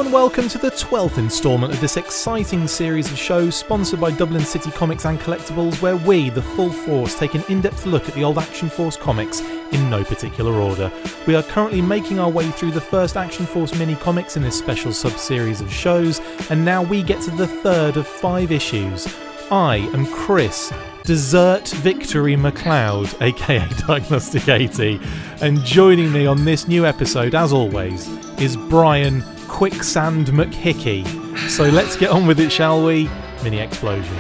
and welcome to the 12th instalment of this exciting series of shows sponsored by Dublin City Comics and Collectibles, where we, the Full Force, take an in-depth look at the old Action Force comics in no particular order. We are currently making our way through the first Action Force mini-comics in this special sub-series of shows, and now we get to the third of 5 issues. I am Chris, Desert Victory McLeod, aka Diagnostic 80, and joining me on this new episode, as always, is Brian Quicksand McHickey. So let's get on with it, shall we? Mini explosion.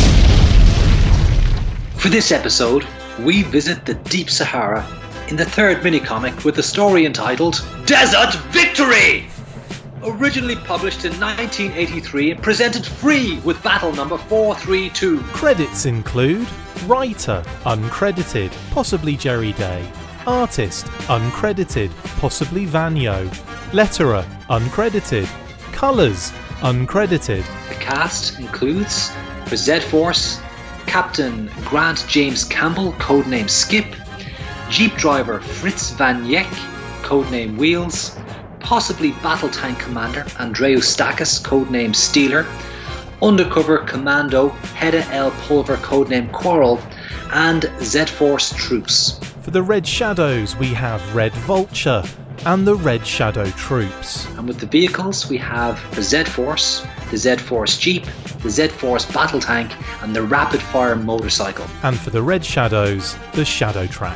For this episode, we visit the Deep Sahara in the third mini-comic with a story entitled Desert Victory! Originally published in 1983 and presented free with battle number 432. Credits include writer, uncredited, possibly Jerry Day. Artist, uncredited, possibly Vanyo. Letterer, uncredited. Colours, uncredited. The cast includes, for Z-Force, Captain Grant James Campbell, codename Skip, Jeep driver Fritz Van Yek, codename Wheels, possibly Battle Tank Commander Andreas Stakis, codename Steeler, Undercover Commando Hedda L. Pulver, codename Quarrel, and Z-Force troops. For the Red Shadows, we have Red Vulture and the Red Shadow troops. And with the vehicles, we have the Z-Force, the Z-Force Jeep, the Z-Force Battle Tank, and the Rapid Fire motorcycle. And for the Red Shadows, the Shadow Track.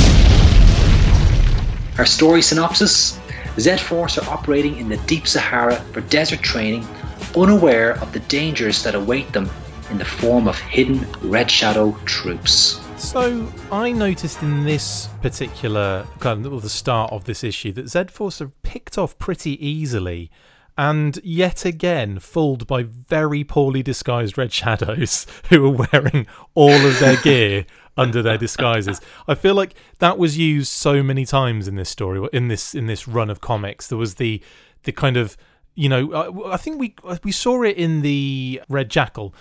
Our story synopsis: Z-Force are operating in the Deep Sahara for desert training, unaware of the dangers that await them in the form of hidden Red Shadow troops. So, I noticed in this particular, the start of this issue, that Z-Force are picked off pretty easily, and yet again fooled by very poorly disguised Red Shadows who are wearing all of their gear under their disguises. I feel like that was used so many times in this story, in this run of comics. There was the kind of, you know, I think we saw it in the Red Jackal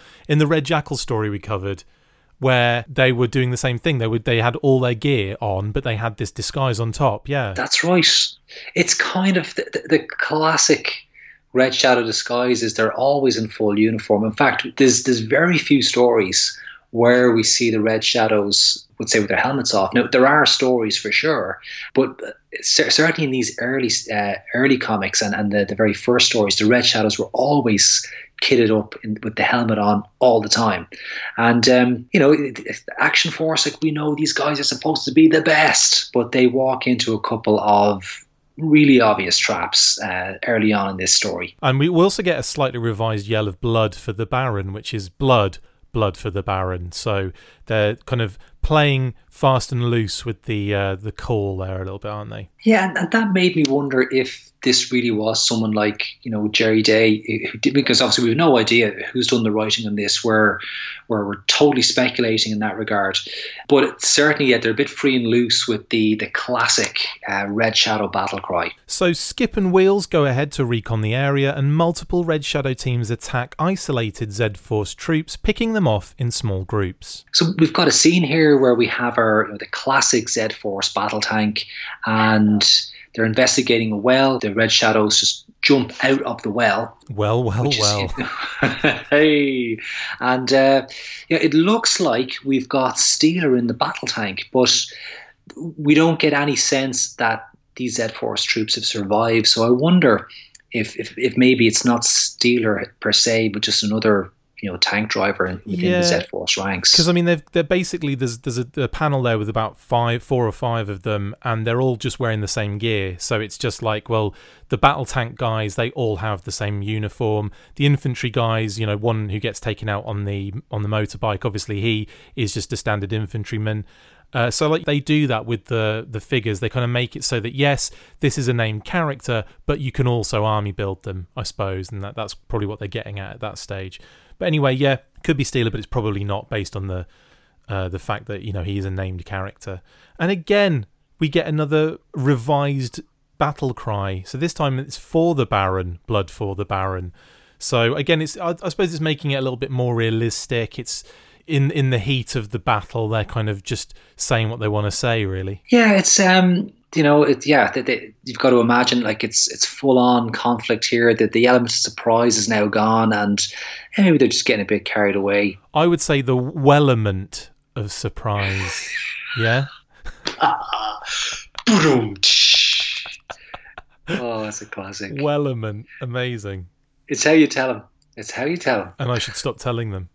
story we covered, where they were doing the same thing. They had all their gear on, but they had this disguise on top. Yeah, that's right. It's kind of the classic Red Shadow disguises. They're always in full uniform. In fact, there's very few stories where we see the Red Shadows, would say, with their helmets off. Now, there are stories for sure, but certainly in these early comics and the very first stories, the Red Shadows were always kitted up with the helmet on all the time. And, Action Force, like, we know these guys are supposed to be the best, but they walk into a couple of really obvious traps early on in this story. And we also get a slightly revised yell of blood for the Baron, which is blood for the Baron. So they're kind of playing fast and loose with the call there a little bit, aren't they? Yeah, and that made me wonder if this really was someone like, Jerry Day, who did, because obviously we have no idea who's done the writing on this. We're totally speculating in that regard. But certainly, they're a bit free and loose with the classic Red Shadow battle cry. So Skip and Wheels go ahead to recon the area, and multiple Red Shadow teams attack isolated Z-Force troops, picking them off in small groups. So we've got a scene here where we have the classic Z-Force battle tank, and they're investigating a well. The Red Shadows just jump out of the well. Well. Hey. And it looks like we've got Steeler in the battle tank, but we don't get any sense that these Z-Force troops have survived. So I wonder if maybe it's not Steeler per se, but just another tank driver within the Z-Force ranks. Because, I mean, they're basically, there's a panel there with about 4 or 5 of them, and they're all just wearing the same gear. So it's just like, well, the battle tank guys, they all have the same uniform. The infantry guys, one who gets taken out on the motorbike, obviously he is just a standard infantryman. So they do that with the figures. They kind of make it so that, yes, this is a named character, but you can also army build them, I suppose, and that's probably what they're getting at that stage. But anyway, yeah, could be Steeler, but it's probably not, based on the fact that he is a named character. And again, we get another revised battle cry. So this time it's for the Baron, blood for the Baron. So again, I suppose it's making it a little bit more realistic. It's in the heat of the battle, they're kind of just saying what they want to say, really. Yeah, it's you've got to imagine like it's full on conflict here. That the element of surprise is now gone, and maybe they're just getting a bit carried away. I would say the wellerment of surprise. Yeah. Boom. Oh, that's a classic. Wellerment, amazing. It's how you tell them. It's how you tell them. And I should stop telling them.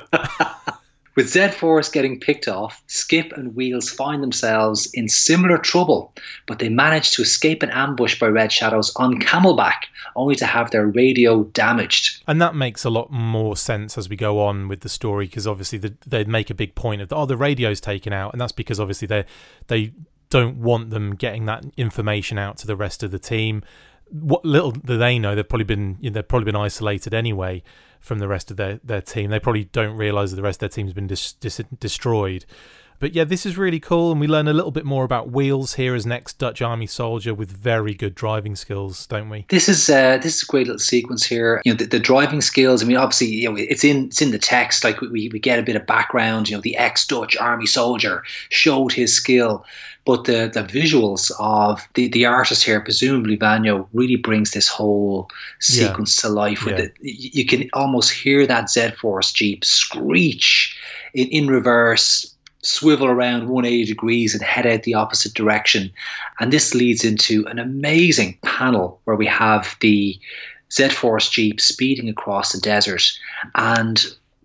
With Z-Force getting picked off, Skip and Wheels find themselves in similar trouble, but they manage to escape an ambush by Red Shadows on Camelback, only to have their radio damaged. And that makes a lot more sense as we go on with the story, because obviously they make a big point of, the radio's taken out, and that's because obviously they don't want them getting that information out to the rest of the team. What little do they know, they've probably been isolated anyway from the rest of their team. They probably don't realise that the rest of their team's been destroyed. But yeah, this is really cool, and we learn a little bit more about Wheels here as an ex-Dutch Army soldier with very good driving skills, don't we? This is a great little sequence here. The driving skills. I mean, obviously, it's in the text. Like we get a bit of background. The ex-Dutch Army soldier showed his skill, but the visuals of the artist here, presumably Vanyo, really brings this whole sequence to life. With it, you can almost hear that Z-Force Jeep screech in reverse, swivel around 180 degrees and head out the opposite direction. And this leads into an amazing panel where we have the Z-Force Jeep speeding across the desert, and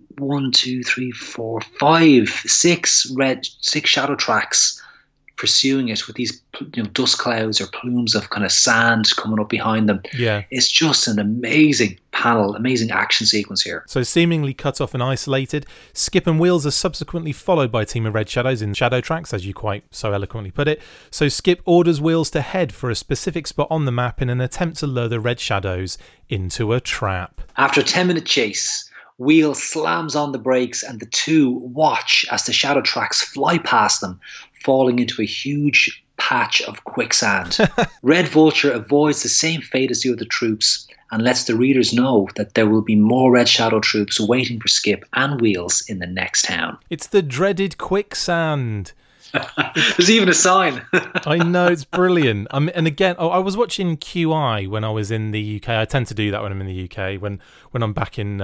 1, 2, 3, 4, 5, 6 shadow tracks pursuing it with these dust clouds or plumes of kind of sand coming up behind them. Yeah, it's just an amazing panel, amazing action sequence here. So seemingly cut off and isolated, Skip and Wheels are subsequently followed by a team of Red Shadows in shadow tracks, as you quite so eloquently put it. So Skip orders Wheels to head for a specific spot on the map in an attempt to lure the Red Shadows into a trap. After a 10-minute chase, Wheels slams on the brakes and the two watch as the shadow tracks fly past them, falling into a huge patch of quicksand. Red Vulture avoids the same fate as the other troops and lets the readers know that there will be more Red Shadow troops waiting for Skip and Wheels in the next town. It's the dreaded quicksand. There's even a sign. I know, it's brilliant. And again, I was watching QI when I was in the UK. I tend to do that when I'm in the UK. When I'm back in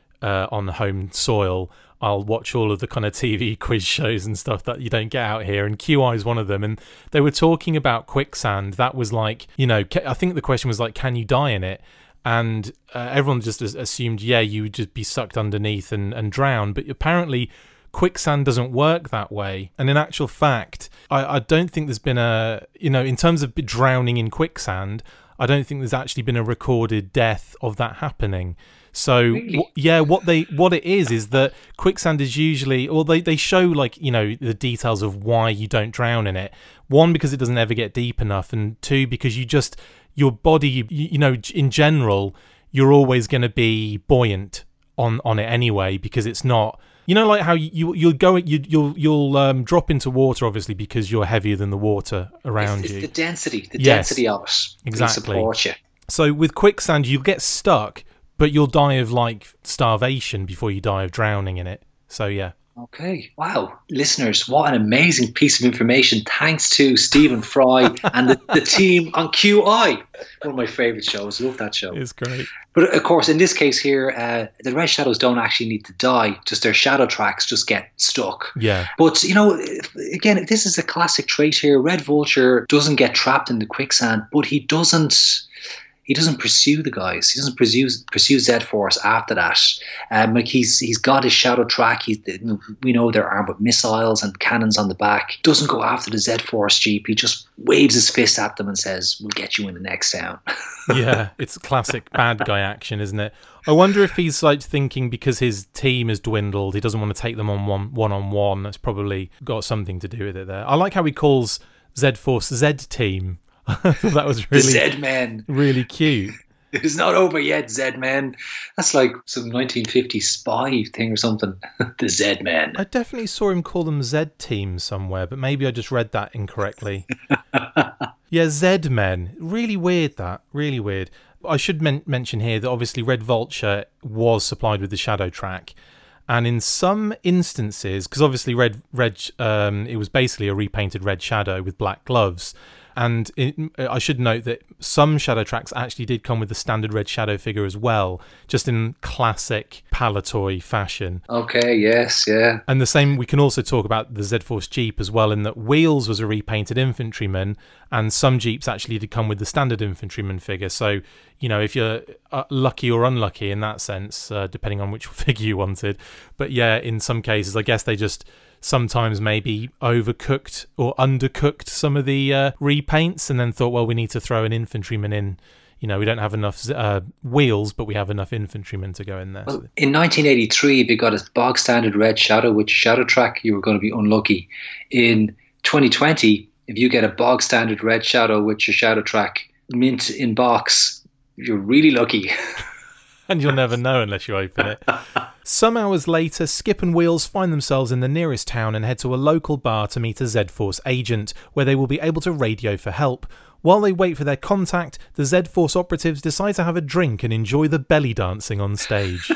on the home soil, I'll watch all of the kind of TV quiz shows and stuff that you don't get out here, and QI is one of them. And they were talking about quicksand. That was like, I think the question was like, can you die in it? And everyone just assumed, you would just be sucked underneath and drown. But apparently quicksand doesn't work that way. And in actual fact, I don't think there's been in terms of drowning in quicksand, I don't think there's actually been a recorded death of that happening. So really? What it is that quicksand is usually, or they show the details of why you don't drown in it. One, because it doesn't ever get deep enough, and two, because your body, in general, you're always going to be buoyant on it anyway, because it's not, like how you'll drop into water obviously because you're heavier than the water around you. It's the density of it. Exactly. Support you. So with quicksand, you'll get stuck, but you'll die of starvation before you die of drowning in it. So yeah. Okay. Wow. Listeners, what an amazing piece of information. Thanks to Stephen Fry and the team on QI. One of my favourite shows. Love that show. It's great. But of course, in this case here, the Red Shadows don't actually need to die. Just their shadow tracks just get stuck. Yeah. But, again, this is a classic trait here. Red Vulture doesn't get trapped in the quicksand, but he doesn't pursue the guys. He doesn't pursue Z-Force after that. He's got his shadow track. We know they're armed with missiles and cannons on the back. Doesn't go after the Z-Force Jeep. He just waves his fist at them and says, "We'll get you in the next town." Yeah, it's classic bad guy action, isn't it? I wonder if he's thinking because his team has dwindled, he doesn't want to take them on one-on-one. That's probably got something to do with it there. I like how he calls Z-Force Z-Team. I thought that was really Z-Men. Really cute. It's not over yet, Z-Men. That's like some 1950s spy thing or something. The Z-Men. I definitely saw him call them Z-Team somewhere, but maybe I just read that incorrectly. Yeah, Z-Men. Really weird, that. Really weird. I should mention here that obviously Red Vulture was supplied with the shadow track. And in some instances, because obviously it was basically a repainted Red Shadow with black gloves. And I should note that some Shadow tracks actually did come with the standard Red Shadow figure as well, just in classic Palitoy fashion. Okay, yes, yeah. And the same, we can also talk about the Z-Force Jeep as well, in that Wheels was a repainted infantryman, and some Jeeps actually did come with the standard infantryman figure. So, you know, if you're lucky or unlucky in that sense, depending on which figure you wanted. But yeah, in some cases, I guess they just sometimes maybe overcooked or undercooked some of the repaints, and then thought, well, we need to throw an infantryman in. You know, we don't have enough wheels, but we have enough infantrymen to go in there. Well, in 1983, if you got a bog standard Red Shadow with Shadow track, you were going to be unlucky. In 2020, if you get a bog standard Red Shadow with your Shadow track mint in box, you're really lucky. And you'll never know unless you open it. Some hours later, Skip and Wheels find themselves in the nearest town and head to a local bar to meet a Z-Force agent, where they will be able to radio for help. While they wait for their contact, the Z-Force operatives decide to have a drink and enjoy the belly dancing on stage.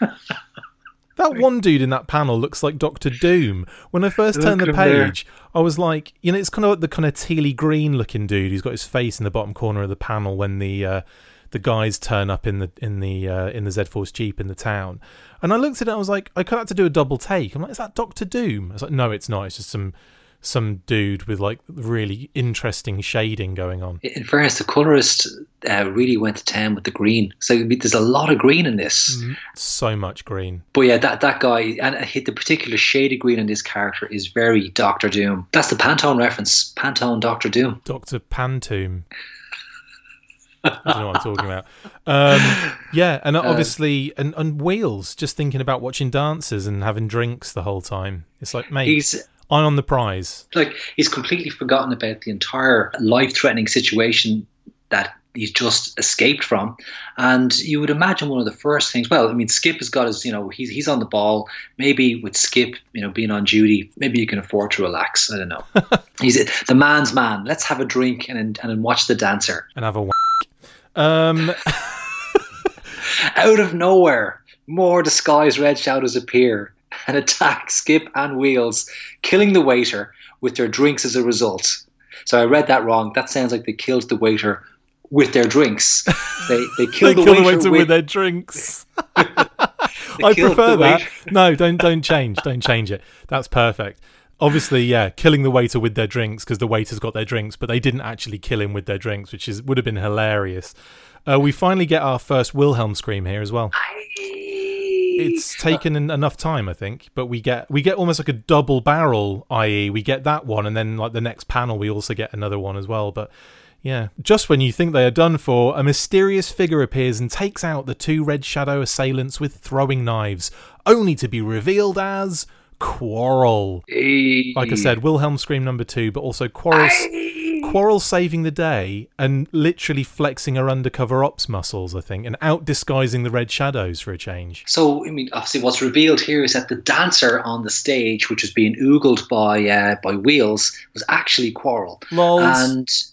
That one dude in that panel looks like Doctor Doom. When I first turned the page, I was like, you know, it's kind of like the kind of tealy green looking dude who's got his face in the bottom corner of the panel when the guys turn up in the Z-Force Jeep in the town. And I looked at it, I was like, I had to do a double take. I'm like, is that Doctor Doom? I was like, no, it's not. It's just some dude with like really interesting shading going on. In fairness, the colorist really went to town with the green. So there's a lot of green in this. So much green. But yeah, that guy, and the particular shade of green in this character is very Doctor Doom. That's the Pantone reference. Pantone Doctor Doom. Dr. Pantoum. I don't know what I'm talking about. Yeah, and obviously, and Wheels, just thinking about watching dances and having drinks the whole time. It's like, mate, he's eye on the prize. Like, he's completely forgotten about the entire life-threatening situation that he's just escaped from. And you would imagine one of the first things, well, I mean, Skip has got his, you know, he's on the ball. Maybe with Skip, you know, being on duty, maybe you can afford to relax. I don't know. He's the man's man. Let's have a drink and watch the dancer. And have a Out of nowhere, more disguised Red Shadows appear and attack Skip and Wheels, killing the waiter with their drinks as a result. So I read that wrong. That sounds like they killed the waiter with their drinks. They killed the waiter with their drinks. I prefer that. No, don't change it. That's perfect. Obviously, yeah, killing the waiter with their drinks because the waiter's got their drinks, but they didn't actually kill him with their drinks, which would have been hilarious. We finally get our first Wilhelm scream here as well. It's taken enough time, I think, but we get almost like a double barrel, i.e. we get that one, and then like the next panel we also get another one as well. But yeah, just when you think they are done for, a mysterious figure appears and takes out the two Red Shadow assailants with throwing knives, only to be revealed as Quarrel. Like I said, Wilhelm scream number 2, but also Quarrel saving the day and literally flexing her undercover ops muscles, I think, and out disguising the Red Shadows for a change. So, I mean, obviously what's revealed here is that the dancer on the stage, which was being oogled by Wheels, was actually Quarrel. Lols.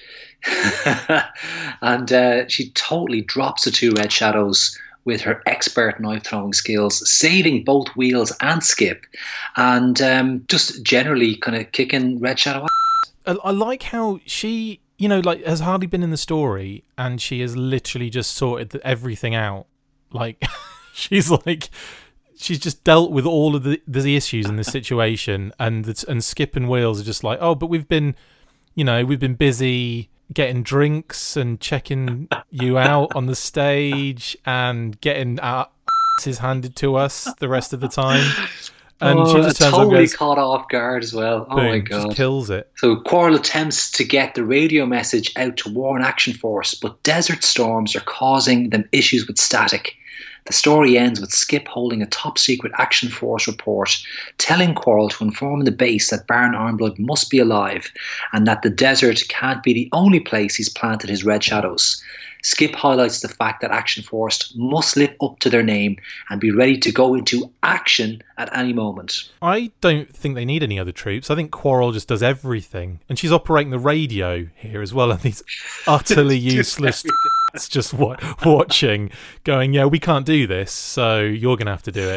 And she totally drops the two Red Shadows with her expert knife-throwing skills, saving both Wheels and Skip, and just generally kind of kicking Red Shadow ass. I like how she, you know, like, has hardly been in the story, and she has literally just sorted everything out. Like, she's just dealt with all of the issues in this situation, and Skip and Wheels are just like, oh, but we've been busy getting drinks and checking you out on the stage and getting our asses handed to us the rest of the time. And she just totally caught off guard as well. Oh, boom, my God. Just kills it. So Quarrel attempts to get the radio message out to warn Action Force, but desert storms are causing them issues with static. The story ends with Skip holding a top-secret Action Force report telling Quarrel to inform the base that Baron Armblood must be alive and that the desert can't be the only place he's planted his Red Shadows. Skip highlights the fact that Action Force must live up to their name and be ready to go into action at any moment. I don't think they need any other troops. I think Quarrel just does everything. And she's operating the radio here as well, and these utterly useless just watching, going, yeah, we can't do this, so you're going to have to do it.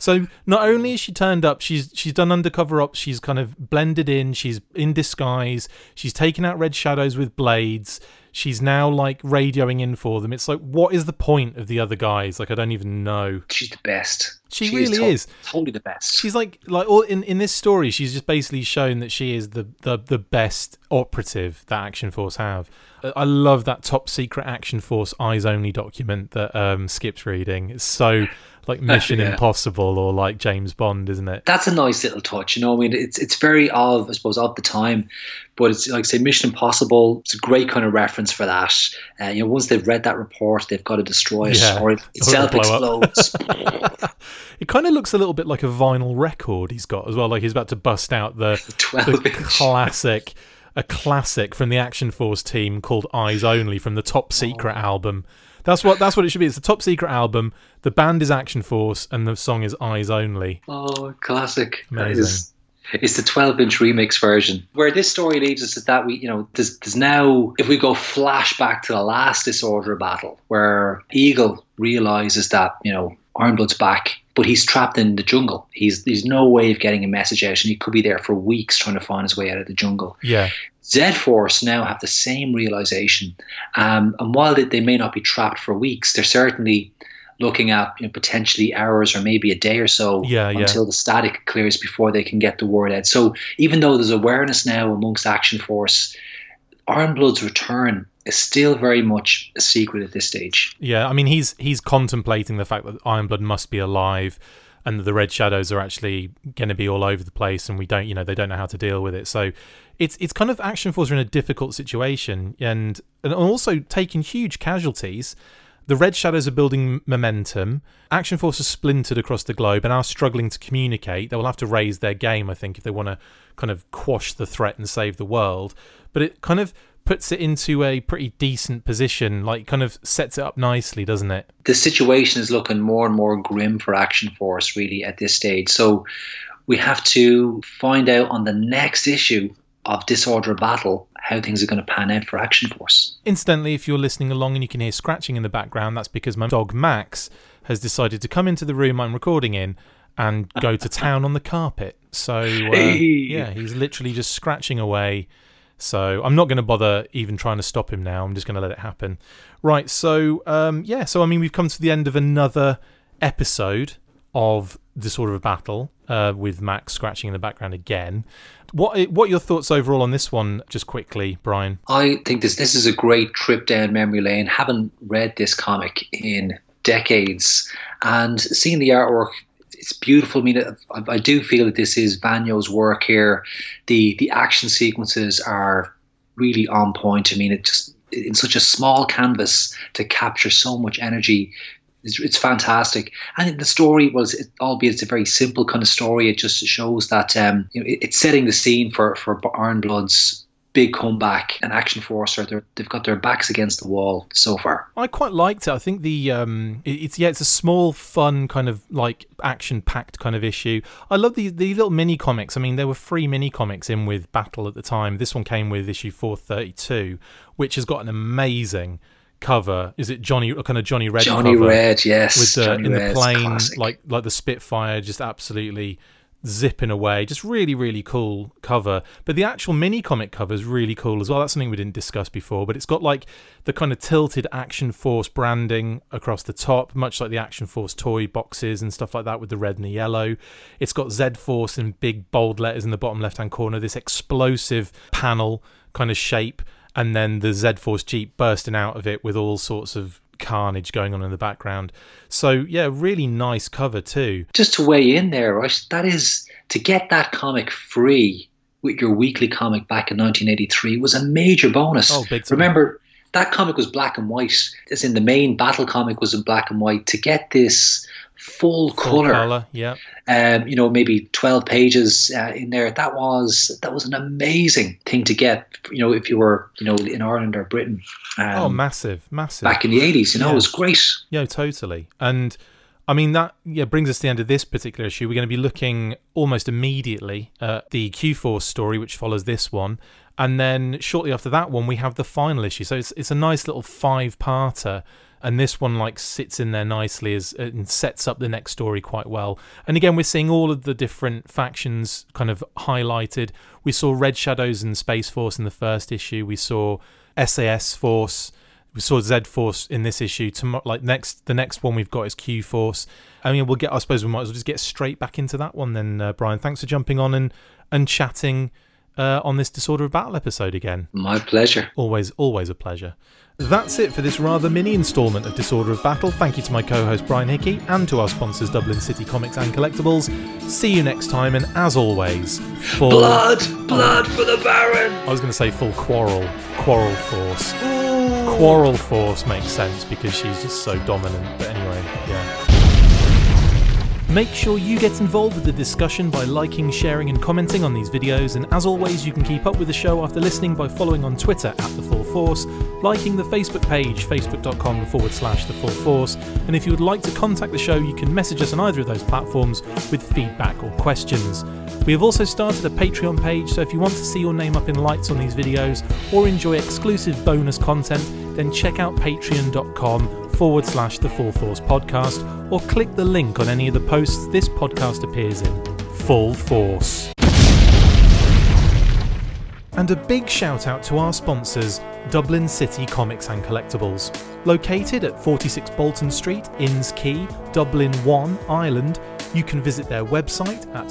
So not only is she turned up, she's done undercover ops, she's kind of blended in, she's in disguise, she's taken out red shadows with blades, she's now like radioing in for them. It's like, what is the point of the other guys? Like, I don't even know. She's the best. She really is totally the best. She's like all in this story, she's just basically shown that she is the best operative that Action Force have. I love that top secret Action Force eyes only document that Skip's reading. It's so like Mission Impossible or like James Bond, isn't it? That's a nice little touch, you know. I mean, it's very of, I suppose, of the time, but it's like, say, Mission Impossible. It's a great kind of reference for that. You know, once they've read that report, they've got to destroy it, or it itself explodes. It kind of looks a little bit like a vinyl record he's got as well. Like he's about to bust out the classic from the Action Force team called Eyes Only from the Top Secret album. That's what it should be. It's the Top Secret album. The band is Action Force, and the song is Eyes Only. Oh, classic! Amazing. It's the 12-inch remix version. Where this story leads us is that there's now, if we go flash back to the last Disorder battle, where Eagle realizes that Ironblood's back, but he's trapped in the jungle. There's no way of getting a message out, and he could be there for weeks trying to find his way out of the jungle. Yeah. Z-Force now have the same realization, and while they may not be trapped for weeks, they're certainly looking at potentially hours or maybe a day or so until the static clears before they can get the word out. So even though there's awareness now amongst Action Force, Ironblood's return is still very much a secret at this stage. Yeah, I mean he's contemplating the fact that Ironblood must be alive, and that the Red Shadows are actually going to be all over the place, and they don't know how to deal with it. So it's kind of Action Force are in a difficult situation, and also taking huge casualties. The Red Shadows are building momentum. Action Force are splintered across the globe and are struggling to communicate. They will have to raise their game, I think, if they want to kind of quash the threat and save the world. But it kind of puts it into a pretty decent position, like kind of sets it up nicely, doesn't it? The situation is looking more and more grim for Action Force, really, at this stage. So we have to find out on the next issue of Disorder Battle how things are going to pan out for Action Force. Incidentally, if you're listening along and you can hear scratching in the background, that's because my dog Max has decided to come into the room I'm recording in and go to town on the carpet. So he's literally just scratching away. So I'm not going to bother even trying to stop him now. I'm just going to let it happen. Right, so so I mean we've come to the end of another episode of Disorder of Battle with Max scratching in the background again. What are your thoughts overall on this one, just quickly, Brian? I think this is a great trip down memory lane. Haven't read this comic in decades, and seeing the artwork, it's beautiful. I mean, I do feel that this is Vanyo's work here. The action sequences are really on point. I mean, it just in such a small canvas to capture so much energy. It's fantastic. And the story, albeit it's a very simple kind of story, it just shows that it's setting the scene for Ironblood's big comeback, and Action Force they've got their backs against the wall so far. I quite liked it. I think it's a small, fun kind of like action-packed kind of issue. I love the little mini comics. I mean, there were 3 mini comics in with Battle at the time. This one came with issue 432, which has got an amazing cover. Is it Johnny Red cover? Johnny Red, yes. With Johnny the plane, classic. like the Spitfire, just absolutely zipping away. Just really, really cool cover. But the actual mini comic cover is really cool as well. That's something we didn't discuss before. But it's got like the kind of tilted Action Force branding across the top, much like the Action Force toy boxes and stuff like that with the red and the yellow. It's got Z-Force in big bold letters in the bottom left-hand corner. This explosive panel kind of shape. And then the Z-Force Jeep bursting out of it with all sorts of carnage going on in the background. So, yeah, really nice cover too. Just to weigh in there, right? That is, to get that comic free with your weekly comic back in 1983 was a major bonus. Oh, big time. Remember, that comic was black and white. As in the main Battle comic was in black and white. To get this full colour, yeah. Maybe 12 pages in there. That was an amazing thing to get. If you were in Ireland or Britain. Massive. Back in the 80s, it was great. Yeah, totally. And I mean, that brings us to the end of this particular issue. We're going to be looking almost immediately at the Q-Force story, which follows this one. And then shortly after that one, we have the final issue. So it's a nice little 5-parter. And this one sits in there nicely and sets up the next story quite well. And again, we're seeing all of the different factions kind of highlighted. We saw Red Shadows and Space Force in the first issue. We saw SAS Force. We saw Z Force in this issue. The next one we've got is Q Force. I mean, I suppose we might as well just get straight back into that one then, Brian. Thanks for jumping on and chatting on this Disorder of Battle episode again. My pleasure. Always a pleasure. That's it for this rather mini instalment of Disorder of Battle. Thank you to my co-host Brian Hickey and to our sponsors Dublin City Comics and Collectibles. See you next time, and as always, blood for the Baron. I was going to say full Quarrel Force. Ooh. Quarrel Force makes sense because she's just so dominant. But anyway, yeah. Make sure you get involved with the discussion by liking, sharing and commenting on these videos, and as always you can keep up with the show after listening by following on Twitter @TheFullForce, liking the Facebook page facebook.com/TheFullForce, and if you would like to contact the show you can message us on either of those platforms with feedback or questions. We have also started a Patreon page, so if you want to see your name up in lights on these videos or enjoy exclusive bonus content, then check out patreon.com/TheFullForce podcast or click the link on any of the posts this podcast appears in. Full Force. And a big shout out to our sponsors, Dublin City Comics and Collectibles. Located at 46 Bolton Street, Inns Quay, Dublin 1, Ireland, you can visit their website at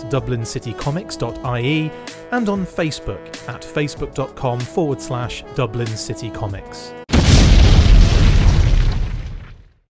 dublincitycomics.ie and on Facebook at facebook.com/Dublin City Comics.